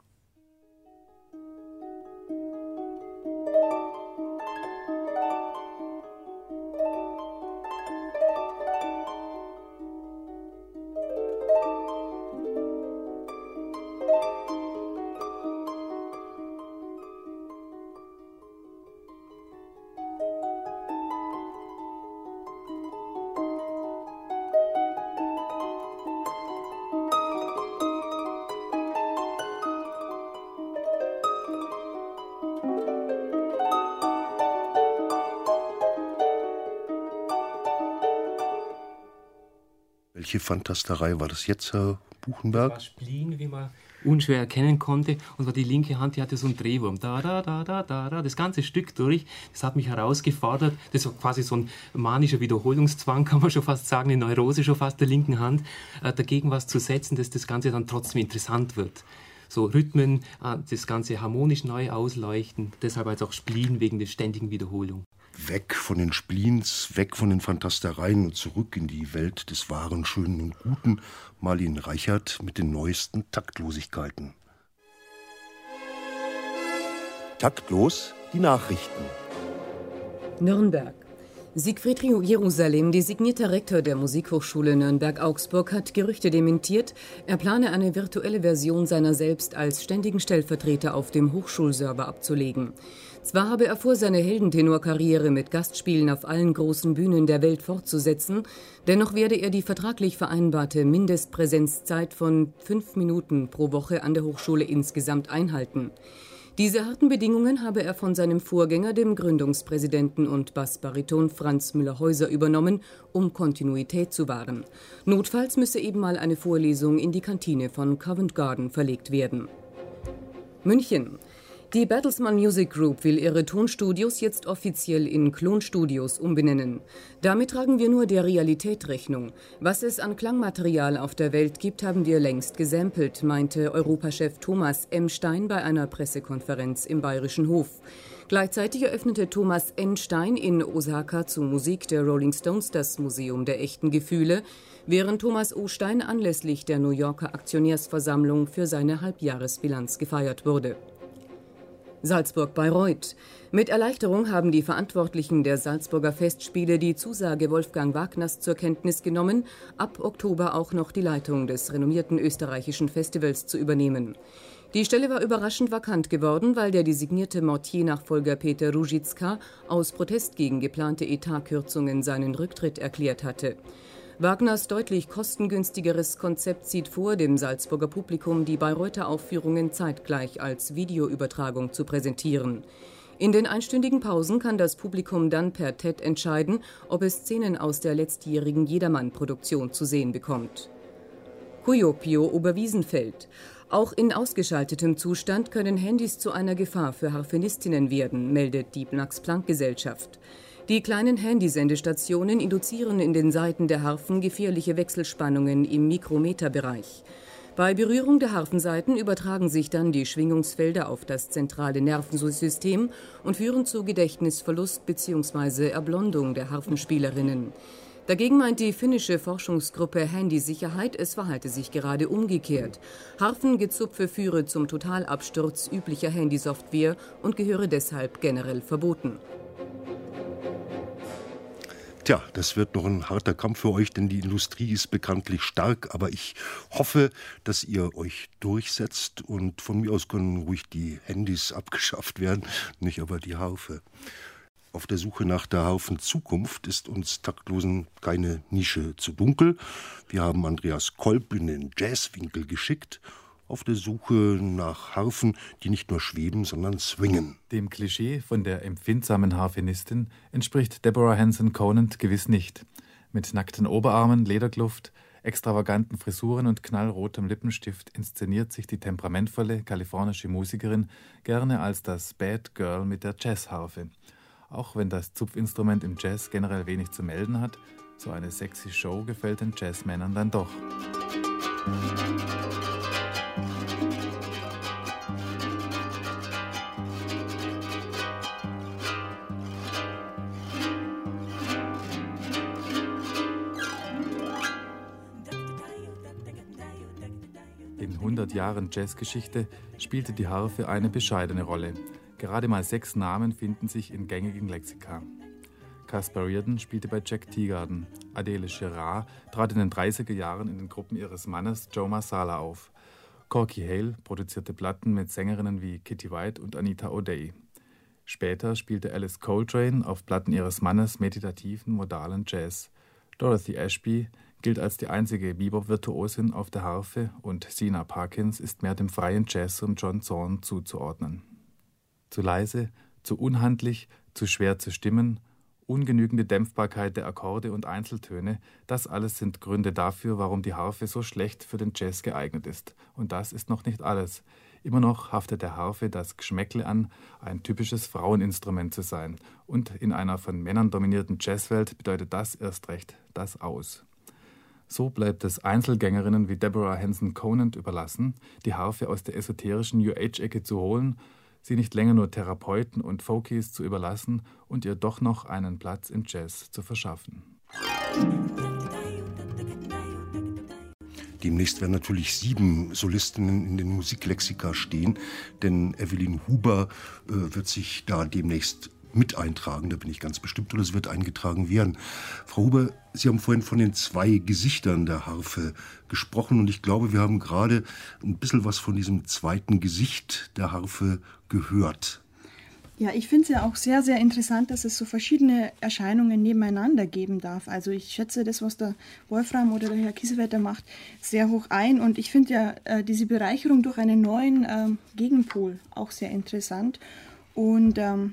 Welche Fantasterei war das jetzt, Herr Buchenberg? Das war Splin, wie man unschwer erkennen konnte. Und zwar die linke Hand, die hatte so einen Drehwurm. Da, da, da, da, da, da. Das ganze Stück durch. Das hat mich herausgefordert. Das war quasi so ein manischer Wiederholungszwang, kann man schon fast sagen, eine Neurose schon fast der linken Hand. Äh, dagegen was zu setzen, dass das Ganze dann trotzdem interessant wird. So Rhythmen, äh, das Ganze harmonisch neu ausleuchten. Deshalb als auch Splin wegen der ständigen Wiederholung. Weg von den Spleens, weg von den Fantastereien und zurück in die Welt des Wahren, Schönen und Guten. Marlene Reichert mit den neuesten Taktlosigkeiten. Taktlos die Nachrichten. Nürnberg. Siegfried Jerusalem, designierter Rektor der Musikhochschule Nürnberg-Augsburg, hat Gerüchte dementiert, er plane eine virtuelle Version seiner selbst als ständigen Stellvertreter auf dem Hochschulserver abzulegen. Zwar habe er vor, seine Heldentenorkarriere mit Gastspielen auf allen großen Bühnen der Welt fortzusetzen, dennoch werde er die vertraglich vereinbarte Mindestpräsenzzeit von fünf Minuten pro Woche an der Hochschule insgesamt einhalten. Diese harten Bedingungen habe er von seinem Vorgänger, dem Gründungspräsidenten und Bassbariton Franz Müller-Häuser, übernommen, um Kontinuität zu wahren. Notfalls müsse eben mal eine Vorlesung in die Kantine von Covent Garden verlegt werden. München. Die Bertelsmann Music Group will ihre Tonstudios jetzt offiziell in Klonstudios umbenennen. Damit tragen wir nur der Realität Rechnung. Was es an Klangmaterial auf der Welt gibt, haben wir längst gesampelt, meinte Europachef Thomas M. Stein bei einer Pressekonferenz im Bayerischen Hof. Gleichzeitig eröffnete Thomas N. Stein in Osaka zu Musik der Rolling Stones das Museum der echten Gefühle, während Thomas O. Stein anlässlich der New Yorker Aktionärsversammlung für seine Halbjahresbilanz gefeiert wurde. Salzburg-Bayreuth. Mit Erleichterung haben die Verantwortlichen der Salzburger Festspiele die Zusage Wolfgang Wagners zur Kenntnis genommen, ab Oktober auch noch die Leitung des renommierten österreichischen Festivals zu übernehmen. Die Stelle war überraschend vakant geworden, weil der designierte Mortier-Nachfolger Peter Ruzicka aus Protest gegen geplante Etatkürzungen seinen Rücktritt erklärt hatte. Wagners deutlich kostengünstigeres Konzept sieht vor, dem Salzburger Publikum die Bayreuther Aufführungen zeitgleich als Videoübertragung zu präsentieren. In den einstündigen Pausen kann das Publikum dann per T E D entscheiden, ob es Szenen aus der letztjährigen Jedermann-Produktion zu sehen bekommt. Kuopio Oberwiesenfeld. Auch in ausgeschaltetem Zustand können Handys zu einer Gefahr für Harfenistinnen werden, meldet die Max-Planck-Gesellschaft. Die kleinen Handysendestationen induzieren in den Saiten der Harfen gefährliche Wechselspannungen im Mikrometerbereich. Bei Berührung der Harfensaiten übertragen sich dann die Schwingungsfelder auf das zentrale Nervensystem und führen zu Gedächtnisverlust bzw. Erblondung der Harfenspielerinnen. Dagegen meint die finnische Forschungsgruppe Handysicherheit, es verhalte sich gerade umgekehrt. Harfengezupfe führe zum Totalabsturz üblicher Handysoftware und gehöre deshalb generell verboten. Tja, das wird noch ein harter Kampf für euch, denn die Industrie ist bekanntlich stark. Aber ich hoffe, dass ihr euch durchsetzt. Und von mir aus können ruhig die Handys abgeschafft werden, nicht aber die Harfe. Auf der Suche nach der Harfenzukunft ist uns Taktlosen keine Nische zu dunkel. Wir haben Andreas Kolb in den Jazzwinkel geschickt, auf der Suche nach Harfen, die nicht nur schweben, sondern swingen. Dem Klischee von der empfindsamen Harfenistin entspricht Deborah Hanson Conant gewiss nicht. Mit nackten Oberarmen, Lederkluft, extravaganten Frisuren und knallrotem Lippenstift inszeniert sich die temperamentvolle kalifornische Musikerin gerne als das Bad Girl mit der Jazzharfe. Auch wenn das Zupfinstrument im Jazz generell wenig zu melden hat, so eine sexy Show gefällt den Jazzmännern dann doch. In hundert Jahren Jazzgeschichte spielte die Harfe eine bescheidene Rolle. Gerade mal sechs Namen finden sich in gängigen Lexika. Caspar Reardon spielte bei Jack Teagarden. Adele Gerard trat in den dreißiger Jahren in den Gruppen ihres Mannes Joe Masala auf. Corky Hale produzierte Platten mit Sängerinnen wie Kitty White und Anita O'Day. Später spielte Alice Coltrane auf Platten ihres Mannes meditativen, modalen Jazz. Dorothy Ashby gilt als die einzige Bebop-Virtuosin auf der Harfe und Sina Parkins ist mehr dem freien Jazz um John Zorn zuzuordnen. Zu leise, zu unhandlich, zu schwer zu stimmen, ungenügende Dämpfbarkeit der Akkorde und Einzeltöne, das alles sind Gründe dafür, warum die Harfe so schlecht für den Jazz geeignet ist. Und das ist noch nicht alles. Immer noch haftet der Harfe das Geschmäckle an, ein typisches Fraueninstrument zu sein. Und in einer von Männern dominierten Jazzwelt bedeutet das erst recht das Aus. So bleibt es Einzelgängerinnen wie Deborah Hanson Conant überlassen, die Harfe aus der esoterischen New Age-Ecke zu holen, sie nicht länger nur Therapeuten und Folkies zu überlassen und ihr doch noch einen Platz im Jazz zu verschaffen. Demnächst werden natürlich sieben Solistinnen in den Musiklexika stehen, denn Evelyn Huber äh, wird sich da demnächst mit eintragen, da bin ich ganz bestimmt, und es wird eingetragen werden. Frau Huber, Sie haben vorhin von den zwei Gesichtern der Harfe gesprochen und ich glaube, wir haben gerade ein bisschen was von diesem zweiten Gesicht der Harfe gehört. Ja, ich finde es ja auch sehr, sehr interessant, dass es so verschiedene Erscheinungen nebeneinander geben darf. Also ich schätze das, was der Wolfram oder der Herr Kiesewetter macht, sehr hoch ein. Und ich finde ja äh, diese Bereicherung durch einen neuen äh, Gegenpol auch sehr interessant. Und ähm,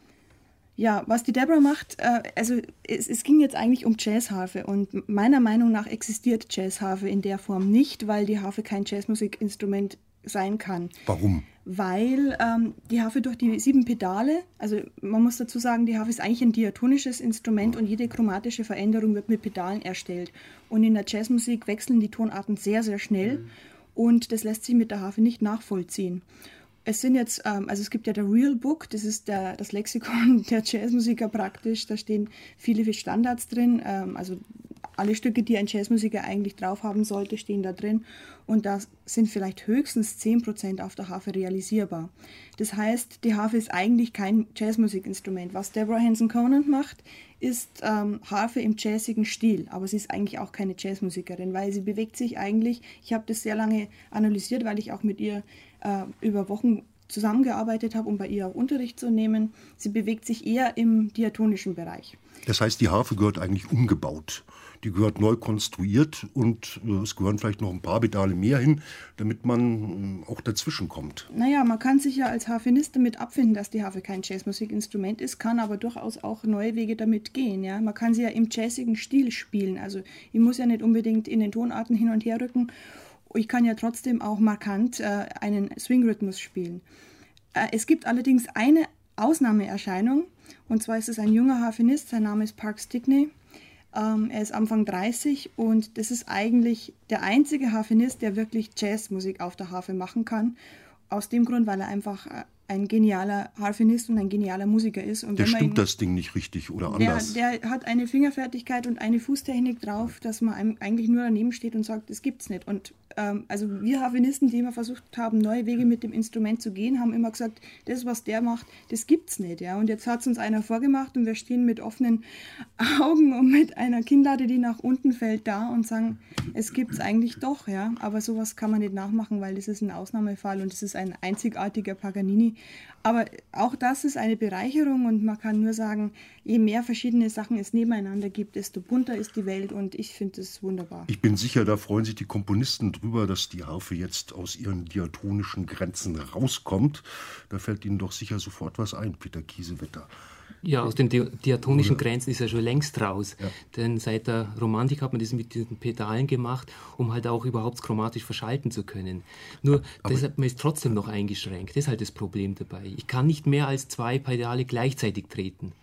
ja, was die Deborah macht, äh, also es, es ging jetzt eigentlich um Jazzharfe. Und meiner Meinung nach existiert Jazzharfe in der Form nicht, weil die Harfe kein Jazzmusikinstrument sein kann. Warum? Weil ähm, die Harfe durch die sieben Pedale, also man muss dazu sagen, die Harfe ist eigentlich ein diatonisches Instrument und jede chromatische Veränderung wird mit Pedalen erstellt. Und in der Jazzmusik wechseln die Tonarten sehr, sehr schnell mhm. und das lässt sich mit der Harfe nicht nachvollziehen. Es sind jetzt, ähm, also es gibt ja der Real Book, das ist der, das Lexikon der Jazzmusiker praktisch, da stehen viele, viele Standards drin, ähm, also alle Stücke, die ein Jazzmusiker eigentlich drauf haben sollte, stehen da drin und da sind vielleicht höchstens zehn Prozent auf der Harfe realisierbar. Das heißt, die Harfe ist eigentlich kein Jazzmusikinstrument. Was Deborah Hanson Conant macht, ist ähm, Harfe im jazzigen Stil, aber sie ist eigentlich auch keine Jazzmusikerin, weil sie bewegt sich eigentlich, ich habe das sehr lange analysiert, weil ich auch mit ihr äh, über Wochen zusammengearbeitet habe, um bei ihr auch Unterricht zu nehmen. Sie bewegt sich eher im diatonischen Bereich. Das heißt, die Harfe gehört eigentlich umgebaut. Die gehört neu konstruiert und äh, es gehören vielleicht noch ein paar Pedale mehr hin, damit man äh, auch dazwischen kommt. Naja, man kann sich ja als Harfenist damit abfinden, dass die Harfe kein Jazzmusikinstrument ist, kann aber durchaus auch neue Wege damit gehen. Ja? Man kann sie ja im jazzigen Stil spielen. Also ich muss ja nicht unbedingt in den Tonarten hin und her rücken. Ich kann ja trotzdem auch markant äh, einen Swing-Rhythmus spielen. Äh, es gibt allerdings eine Ausnahmeerscheinung, und zwar ist es ein junger Harfenist, sein Name ist Park Stickney. Ähm, er ist Anfang dreißig und das ist eigentlich der einzige Harfenist, der wirklich Jazzmusik auf der Harfe machen kann. Aus dem Grund, weil er einfach ein genialer Harfenist und ein genialer Musiker ist. Und der wenn man stimmt ihn, das Ding nicht richtig oder anders. Der, der hat eine Fingerfertigkeit und eine Fußtechnik drauf, dass man einem eigentlich nur daneben steht und sagt, das gibt's nicht. Und ähm, also wir Harfenisten, die immer versucht haben, neue Wege mit dem Instrument zu gehen, haben immer gesagt, das, was der macht, das gibt's nicht. Ja? Und jetzt hat es uns einer vorgemacht und wir stehen mit offenen Augen und mit einer Kinnlade, die nach unten fällt, da und sagen, es gibt's eigentlich doch. Ja? Aber sowas kann man nicht nachmachen, weil das ist ein Ausnahmefall und es ist ein einzigartiger Paganini. Aber auch das ist eine Bereicherung und man kann nur sagen, je mehr verschiedene Sachen es nebeneinander gibt, desto bunter ist die Welt und ich finde es wunderbar. Ich bin sicher, da freuen sich die Komponisten drüber, dass die Harfe jetzt aus ihren diatonischen Grenzen rauskommt. Da fällt Ihnen doch sicher sofort was ein, Peter Kiesewetter. Ja, aus den di diatonischen Oder? Grenzen ist er schon längst raus. Ja. Denn seit der Romantik hat man das mit den Pedalen gemacht, um halt auch überhaupt chromatisch verschalten zu können. Nur, deshalb, man ist trotzdem noch eingeschränkt. Das ist halt das Problem dabei. Ich kann nicht mehr als zwei Pedale gleichzeitig treten.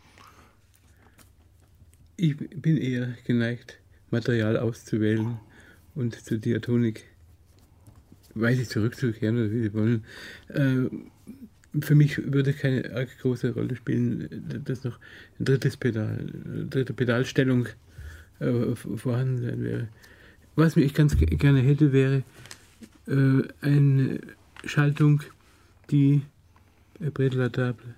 Ich bin eher geneigt, Material auszuwählen und zur Diatonik, weiß ich, zurückzukehren oder wie Sie wollen. Äh, Für mich würde keine arg große Rolle spielen, dass noch ein drittes Pedal, eine dritte Pedalstellung äh, vorhanden sein wäre. Was ich ganz gerne hätte, wäre äh, eine Schaltung, die äh, Prédelatable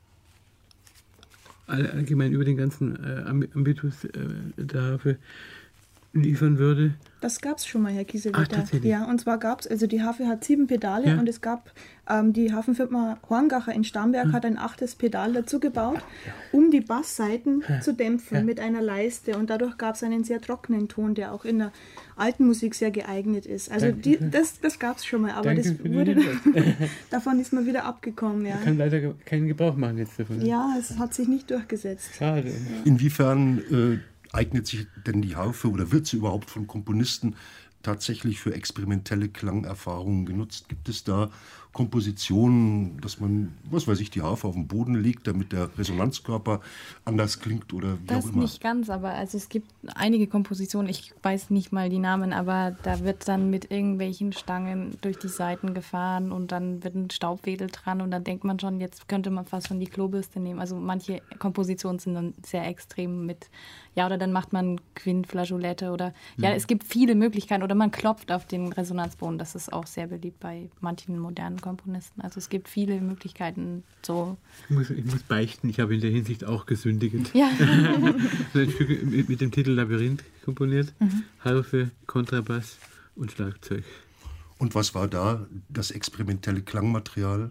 all, allgemein über den ganzen äh, Ambitus äh, der Harfe liefern würde. Das gab es schon mal, Herr Kiesewetter. Ach, ja, und zwar gab es, also die Harfe hat sieben Pedale ja. und es gab, ähm, die Hafenfirma Horngacher in Starnberg ja. hat ein achtes Pedal dazu gebaut, um die Bassseiten ja. zu dämpfen ja. mit einer Leiste und dadurch gab es einen sehr trockenen Ton, der auch in der alten Musik sehr geeignet ist. Also die, das, das gab es schon mal, aber das wurde davon ist man wieder abgekommen. Ja. Man kann leider keinen Gebrauch machen jetzt davon. Ja, es hat sich nicht durchgesetzt. Schade. Ja. Inwiefern äh, eignet sich denn die Harfe oder wird sie überhaupt von Komponisten tatsächlich für experimentelle Klangerfahrungen genutzt? Gibt es da Kompositionen, dass man, was weiß ich, die Harfe auf den Boden legt, damit der Resonanzkörper anders klingt oder wie das auch immer? Das nicht ganz, aber also es gibt einige Kompositionen, ich weiß nicht mal die Namen, aber da wird dann mit irgendwelchen Stangen durch die Seiten gefahren und dann wird ein Staubwedel dran und dann denkt man schon, jetzt könnte man fast schon die Klobürste nehmen. Also manche Kompositionen sind dann sehr extrem mit, ja, oder dann macht man Quint-Flageolette oder, mhm. ja, es gibt viele Möglichkeiten oder man klopft auf den Resonanzboden, das ist auch sehr beliebt bei manchen modernen Komponisten. Also es gibt viele Möglichkeiten. So. Ich muss, ich muss beichten, ich habe in der Hinsicht auch gesündigt. Ja. Ein Stück mit, mit dem Titel Labyrinth komponiert, mhm. Harfe, Kontrabass und Schlagzeug. Und was war da das experimentelle Klangmaterial?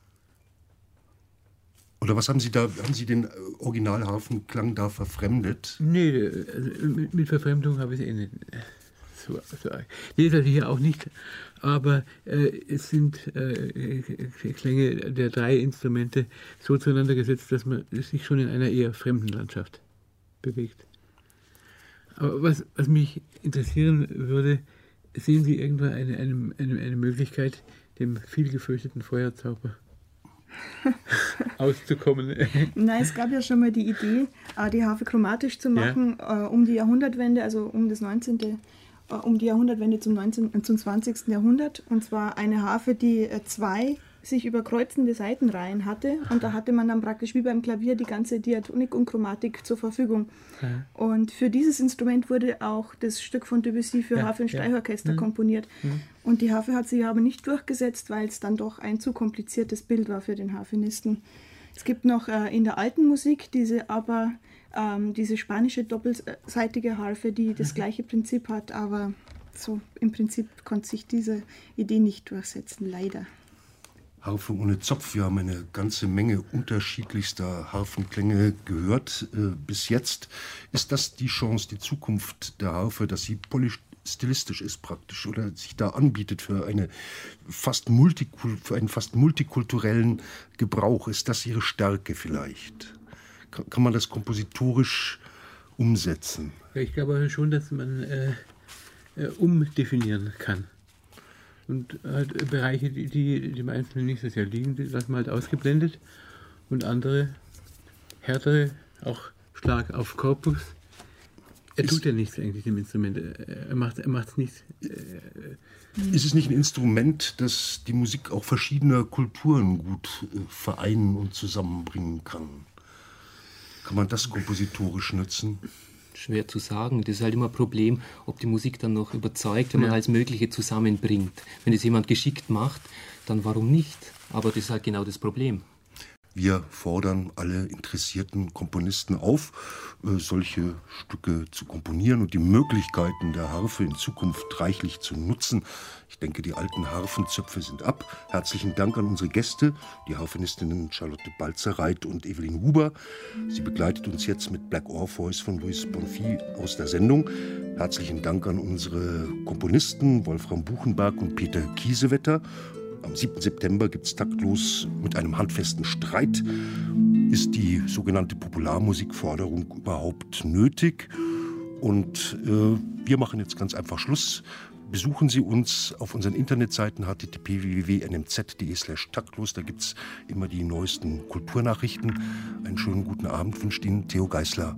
Oder was haben Sie da, haben Sie den Originalharfenklang da verfremdet? Nee, also mit, mit Verfremdung habe ich es eh nicht. So, so. Nee, das hier auch nicht. Aber äh, es sind äh, Klänge der drei Instrumente so zueinander gesetzt, dass man sich schon in einer eher fremden Landschaft bewegt. Aber was, was mich interessieren würde, sehen Sie irgendwann eine, eine, eine, eine Möglichkeit, dem viel gefürchteten Feuerzauber auszukommen? Nein, es gab ja schon mal die Idee, die Harfe chromatisch zu machen, ja. um die Jahrhundertwende, also um das neunzehnte um die Jahrhundertwende zum neunzehnten zum zwanzigsten Jahrhundert. Und zwar eine Harfe, die zwei sich überkreuzende Seitenreihen hatte. Und da hatte man dann praktisch wie beim Klavier die ganze Diatonik und Chromatik zur Verfügung. Ja. Und für dieses Instrument wurde auch das Stück von Debussy für ja, Harfe und Streichorchester ja. komponiert. Mhm. Und die Harfe hat sich aber nicht durchgesetzt, weil es dann doch ein zu kompliziertes Bild war für den Harfenisten. Es gibt noch äh, in der alten Musik diese aber ähm, diese spanische doppelseitige Harfe, die das gleiche Prinzip hat, aber so im Prinzip konnte sich diese Idee nicht durchsetzen, leider. Harfe ohne Zopf, wir haben eine ganze Menge unterschiedlichster Harfenklänge gehört äh, bis jetzt. Ist das die Chance, die Zukunft der Harfe, dass sie polystilistisch ist praktisch oder sich da anbietet für, eine fast multikul- für einen fast multikulturellen Gebrauch? Ist das ihre Stärke vielleicht? Kann, kann man das kompositorisch umsetzen? Ja, ich glaube schon, dass man äh, äh, umdefinieren kann. Und halt Bereiche, die, die dem Einzelnen nicht so sehr liegen, die lassen wir halt ausgeblendet. Und andere, härtere, auch Schlag auf Korpus, Er tut ja nichts eigentlich dem Instrument. Er macht er macht's nicht. Ist es nicht ein Instrument, das die Musik auch verschiedener Kulturen gut vereinen und zusammenbringen kann? Kann man das kompositorisch nutzen? Schwer zu sagen. Das ist halt immer ein Problem, ob die Musik dann noch überzeugt, wenn man Ja. alles Mögliche zusammenbringt. Wenn es jemand geschickt macht, dann warum nicht? Aber das ist halt genau das Problem. Wir fordern alle interessierten Komponisten auf, äh, solche Stücke zu komponieren und die Möglichkeiten der Harfe in Zukunft reichlich zu nutzen. Ich denke, die alten Harfenzöpfe sind ab. Herzlichen Dank an unsere Gäste, die Harfenistinnen Charlotte Balzereit und Evelyn Huber. Sie begleitet uns jetzt mit Black Orpheus von Louis Bonfils aus der Sendung. Herzlichen Dank an unsere Komponisten Wolfram Buchenberg und Peter Kiesewetter. Am siebten September gibt es Taktlos mit einem handfesten Streit. Ist die sogenannte Popularmusikförderung überhaupt nötig? Und äh, wir machen jetzt ganz einfach Schluss. Besuchen Sie uns auf unseren Internetseiten h t t p punkt w w w punkt n m z punkt d e slash taktlos. Da gibt es immer die neuesten Kulturnachrichten. Einen schönen guten Abend wünscht Ihnen Theo Geisler.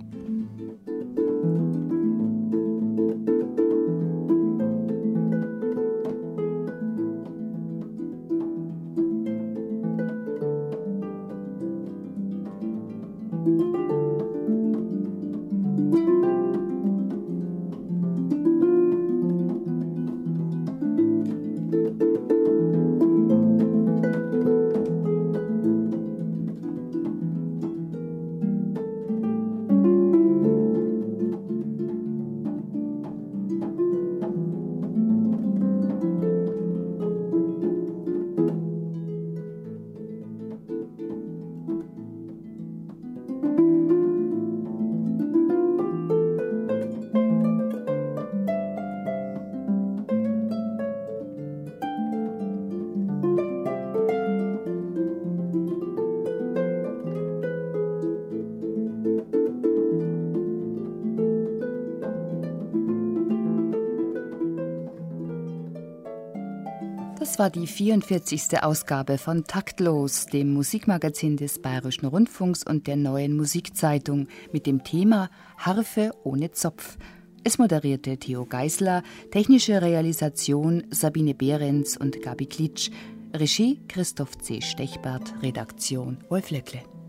Das war die vierundvierzigste Ausgabe von Taktlos, dem Musikmagazin des Bayerischen Rundfunks und der Neuen Musikzeitung mit dem Thema Harfe ohne Zopf. Es moderierte Theo Geisler, technische Realisation Sabine Behrens und Gabi Klitsch, Regie Christoph C. Stechbert, Redaktion Wolf Löckle.